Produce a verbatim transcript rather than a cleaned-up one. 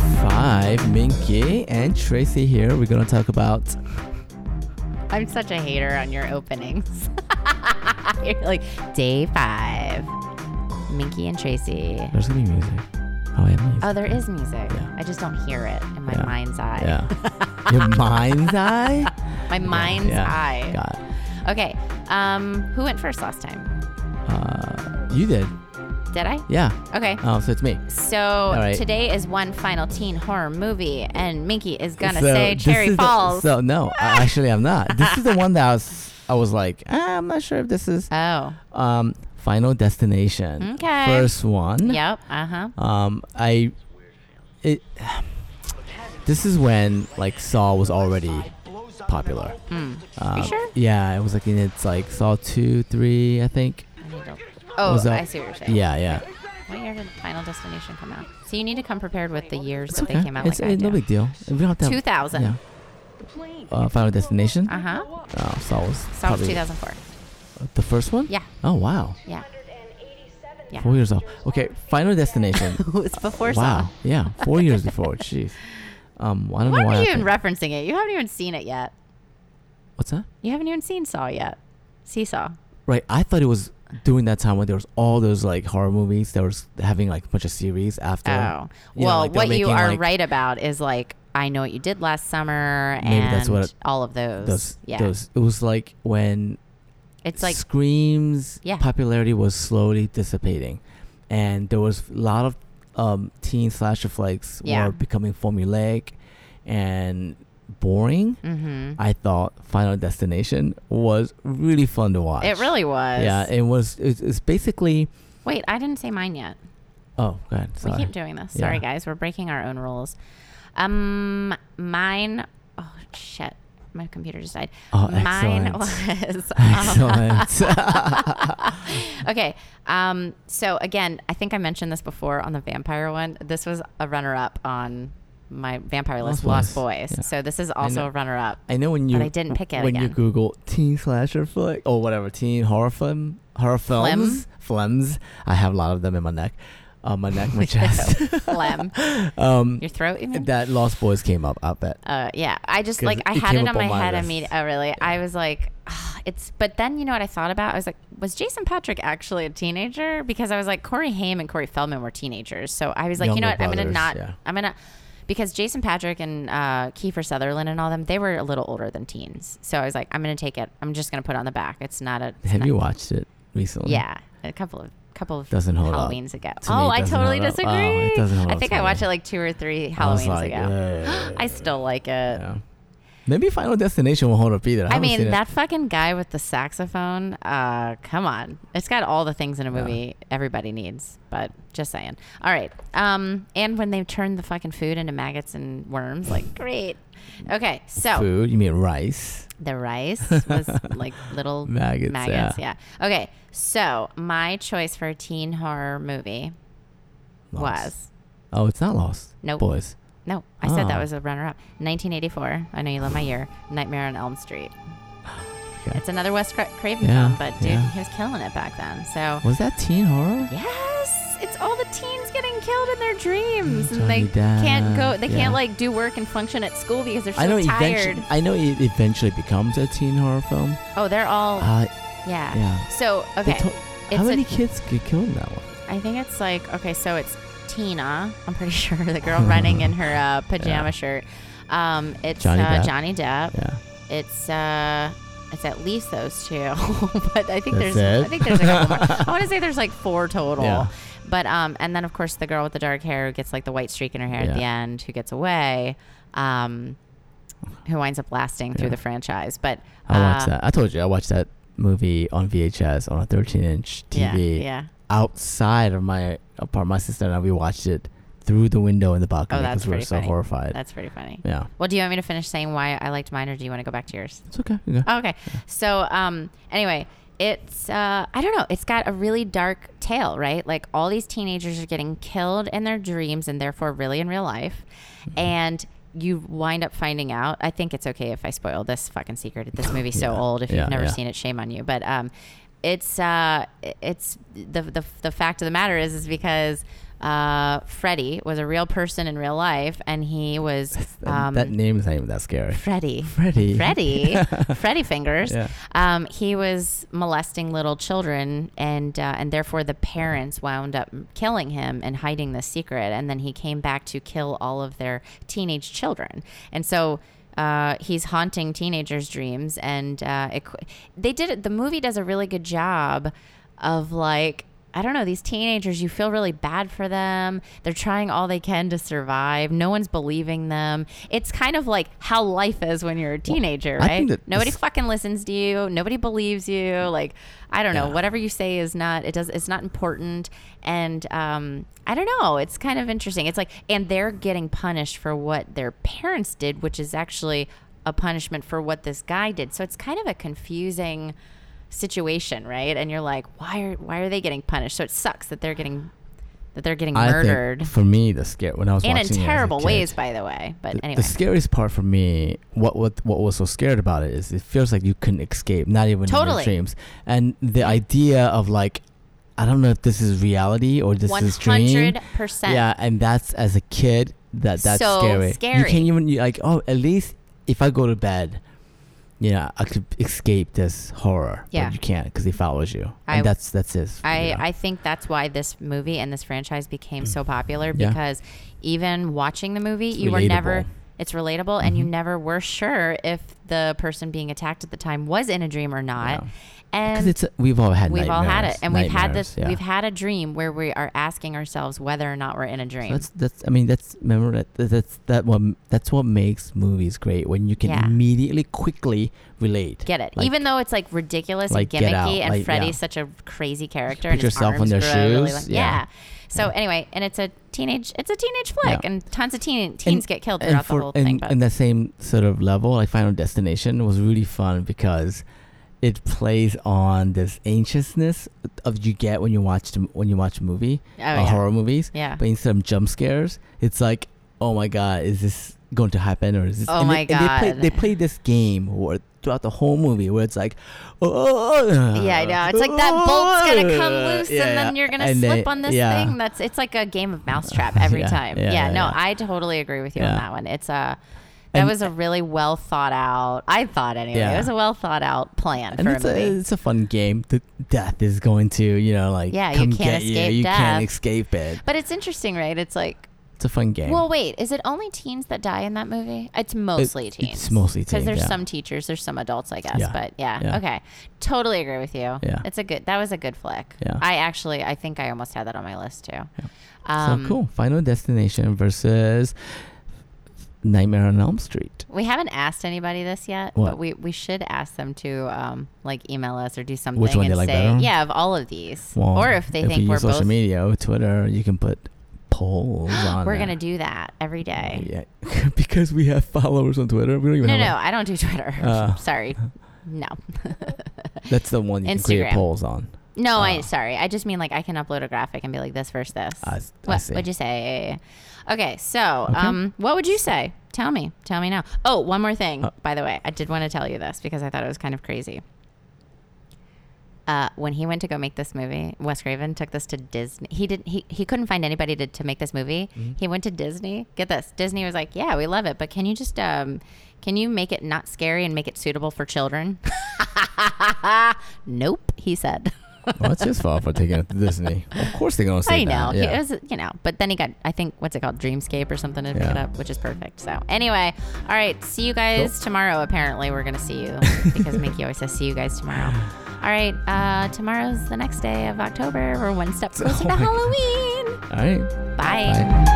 five. Minky and Tracy here. We're going to talk about... I'm such a hater on your openings. You're like, day five. Minky and Tracy. There's going to be music. Oh, I have music. Oh, there is music. Yeah. I just don't hear it in my Yeah. mind's eye. Yeah. Your mind's eye? My mind's yeah. eye. Got it. Okay. Um, who went first last time? Uh, you did. Did I? Yeah. Okay. Oh, so it's me. So right. today is one final teen horror movie, and Minky is gonna So say this Cherry is the- Falls. so no, I- actually I'm not. This is the one that I was, I was like, ah, I'm not sure if this is oh. um Final Destination. Okay. First one. Yep. Uh huh. Um, I, it, this is when like Saw was already popular. Mm. Um, you sure? Yeah, it was like in its like Saw two, three, I think. I need to- Oh, Was that- I see what you're saying. Yeah, yeah. What year did Final Destination come out? So you need to come prepared with the years It's that okay. they came out. It's like I uh, no do. big deal. We don't have to have- two thousand. Yeah. Uh, Final Destination. Uh huh. Oh, Saw was Saw was probably two thousand four. the first one. Yeah. Oh wow. Yeah. Yeah. Four years off. Okay, Final Destination. It's before Wow. Saw. Yeah, four years before. Jeez. Um, I don't Why know why. are I you even think- referencing it? You haven't even seen it yet. What's that? You haven't even seen Saw yet. Seesaw. Right. I thought it was during that time when there was all those like horror movies that was having like a bunch of series after. Oh. You know, Well, like, they were what you making, are like, right about is like I Know What You Did Last Summer Maybe and that's what it- all of those. Those, yeah. those. It was like when It's like Scream's Yeah. popularity was slowly dissipating, and there was a lot of um, teen slasher flicks Yeah. were becoming formulaic and boring. mm-hmm. I thought Final Destination was really fun to watch. It really was. Yeah, it was. It's, it's basically. Wait, I didn't say mine yet. Oh, go ahead. Sorry. We keep doing this. Sorry, Yeah. guys. We're breaking our own rules. Um, mine. Oh shit! My computer just died. Oh, Mine excellent. was. um, Excellent. okay. Um. So again, I think I mentioned this before on the vampire one. This was a runner-up on my vampire list, Lost Lost Boys. Boys. Yeah. So this is I also know. a runner-up. I know when you. But I didn't pick it when you again. Google teen slasher flick or whatever teen horror film horror films flems. I have a lot of them in my neck, on my neck, my chest. Phlegm. um, Your throat, you mean? that Lost Boys came up. I bet. Uh, yeah, I just 'Cause like I it had came it up on on my my head list. immediately. Oh, really? I was like, "Ugh," it's. But then you know what I thought about? I was like, was Jason Patrick actually a teenager? Because I was like, Corey Haim and Corey Feldman were teenagers. So I was like, you know Younger what? I'm gonna brothers, not. yeah. I'm gonna. Because Jason Patrick and uh, Kiefer Sutherland and all them, they were a little older than teens. So I was like, I'm gonna take it. I'm just gonna put it on the back. It's not a. it's Have not- you watched it recently? Yeah, a couple of couple of Doesn't hold up. Halloweens ago. To me, oh, it I doesn't totally hold up. disagree. Oh, it doesn't hold I up think to I me. watched it like two or three I was Halloweens like, ago. "Ugh." I still like it. Yeah. Maybe Final Destination will hold up either. I, I haven't mean, seen it. that fucking guy with the saxophone, uh, come on. It's got all the things in a movie everybody needs, but just saying. All right. Um, and when they turn the fucking food into maggots and worms, like, great. Okay, so Food? You mean rice? the rice was like little Maggots, maggots. Yeah. Okay, so my choice for a teen horror movie Lost. was, Oh, it's not Lost. Nope. Boys. no, I said that Oh. was a runner-up. nineteen eighty-four, I Know You Love My Year, Nightmare on Elm Street. Okay. It's another Wes Cra- Craven Yeah, film, but dude, yeah. he was killing it back then. So Was that teen horror? yes, it's all the teens getting killed in their dreams, and Johnny they can't go. Depp, They yeah. can't like do work and function at school because they're so I know. tired. Eventually, I know it eventually becomes a teen horror film. Oh, they're all Uh, yeah. yeah. So They okay, to- it's how many a, kids get killed in that one? I think it's like okay, so it's Tina. I'm pretty sure the girl running in her uh, pajama Yeah. shirt. Um, it's Johnny uh, Depp. Johnny Depp. Yeah. It's uh, it's at least those two, but I think That's there's it? I think there's a couple more. I want to say there's like four total. Yeah. But um, and then of course the girl with the dark hair who gets like the white streak in her hair Yeah. at the end, who gets away, um, who winds up lasting through Yeah. the franchise. But I watched uh, that. I told you I watched that movie on V H S on a thirteen inch T V Yeah, yeah. outside of my apartment. My sister and I, we watched it through the window in the balcony Oh, that's because we were pretty so funny. horrified. That's pretty funny. yeah. Well, do you want me to finish saying why I liked mine, or do you want to go back to yours? It's okay. You go. Oh, okay. So, um, anyway, it's, uh, I don't know. It's got a really dark tale, right? Like all these teenagers are getting killed in their dreams and therefore really in real life. Mm-hmm. And you wind up finding out, I think it's okay if I spoil this fucking secret. This movie's so Yeah. old. If Yeah, you've never yeah. seen it, shame on you. But, um, it's, uh, it's the, the, the fact of the matter is, is because uh, Freddy was a real person in real life, and he was um, that name is not even that scary. Freddy. Freddy. Freddy. Freddy Fingers. Yeah. Um, he was molesting little children, and uh, and therefore the parents wound up killing him and hiding the secret, and then he came back to kill all of their teenage children, and so. Uh, he's haunting teenagers' dreams, and uh, it, they did it. The movie does a really good job of like, I don't know, these teenagers, you feel really bad for them. They're trying all they can to survive. No one's believing them. It's kind of like how life is when you're a teenager, well, right? Nobody fucking listens to you. Nobody believes you. Like, I don't know, yeah. whatever you say is not, it does, it's not important. And, um, I don't know. It's kind of interesting. It's like, and they're getting punished for what their parents did, which is actually a punishment for what this guy did. So it's kind of a confusing situation, right? And you're like, why are why are they getting punished? So it sucks that they're getting that they're getting I murdered. Think for me, the scare when I was and watching in it as a terrible kid, ways, by the way. But the, anyway, the scariest part for me, what what what was so scared about it is it feels like you couldn't escape, not even Totally. in your dreams. And the idea of like, I don't know if this is reality or this is dream. one hundred percent. Yeah, and that's as a kid that that's So scary. scary. You can't even you like oh at least if I go to bed. Yeah, I could escape this horror. Yeah. But you can't because he follows you. I- And that's that's it. I, you know. I think that's why this movie and this franchise became so popular, Yeah. because even watching the movie, It's you were relatable. never, it's relatable, and you Mhm. never were sure if the person being attacked at the time was in a dream or not. Yeah. And Because it's a, we've all had we've all had it, nightmares- and we've had nightmares, this. yeah. We've had a dream where we are asking ourselves whether or not we're in a dream. That's that's. I mean, that's remember that that- that's that what that's what makes movies great when you can Yeah. immediately quickly relate. Get it? Like- Even though it's like ridiculous like and Get gimmicky, Out, and like, Freddy's yeah. such a crazy character, Put and his yourself in arms their grow really shoes, long- yeah. yeah. So Yeah. anyway, and it's a teenage, it's a teenage flick, Yeah. and tons of teen teens And- get killed and throughout for the whole and, thing. But and that same sort of level, like Final Destination was really fun because it plays on this anxiousness of you get when you watch the, when you watch a movie, oh, uh, yeah. horror movies. Yeah. But instead of jump scares, it's like, oh my god, is this going to happen or is this? Oh and my they, and they play, God. they play this game where throughout the whole movie where it's like, oh Yeah, I know. It's like that bolt's gonna come loose, Yeah, and then yeah. you're gonna And slip they- on this yeah. thing. That's it's like a game of mousetrap every Yeah, time. yeah, Yeah, yeah, no, yeah. I totally agree with you on Yeah. that one. It's a that And- was a really well thought out. I thought anyway, Yeah. it was a well thought out plan And for it's a a, movie. it's a fun game. The death is going to, you know, like Yeah, you come can't get escape you. You death. can't escape it. But it's interesting, right? It's like, It's a fun game. well, wait, is it only teens that die in that movie? It's mostly It- teens. it's mostly because teens, there's yeah. some teachers, there's some adults, I guess. Yeah. But yeah, Yeah. okay, totally agree with you. Yeah. It's a good. That was a good flick. Yeah. I actually, I think I almost had that on my list too. Yeah. Um, so cool. Final Destination versus Nightmare on Elm Street. We haven't asked anybody this yet, What? but we, we should ask them to um, like email us or do something Which one and they like say, better? yeah, of all of these, Well, or if they if think you we're use social both. media or Twitter, you can put polls on. We're there. gonna do that every day. Yeah, because we have followers on Twitter. We don't even No, have. no, a- I don't do Twitter. Uh. Sorry, no. That's the one you can create Instagram. polls on. No, I Uh. sorry. I just mean like I can upload a graphic and be like this versus this. I, I What see. would you say? Okay, so Okay. um, what would you say? Tell me. Tell me now. Oh, one more thing. Uh. By the way, I did want to tell you this because I thought it was kind of crazy. Uh, when he went to go make this movie, Wes Craven took this to Disney. He did. He, he couldn't find anybody to, to make this movie. Mm-hmm. He went to Disney. Get this. Disney was like, "Yeah, we love it, but can you just um, can you make it not scary and make it suitable for children?" Nope, he said. Well, it's his fault for taking it to Disney. Of course they're gonna say I know. that. He- Yeah. It was, you know, but then he got, I think, what's it called? Dreamscape or something to pick Yeah. it up, which is perfect. So anyway, all right. See you guys Cool. tomorrow. Apparently we're going to see you because Mickey always says, see you guys tomorrow. All right. Uh, tomorrow's the next day of October. We're one step closer Oh to my God. Halloween. All right. Bye. Bye.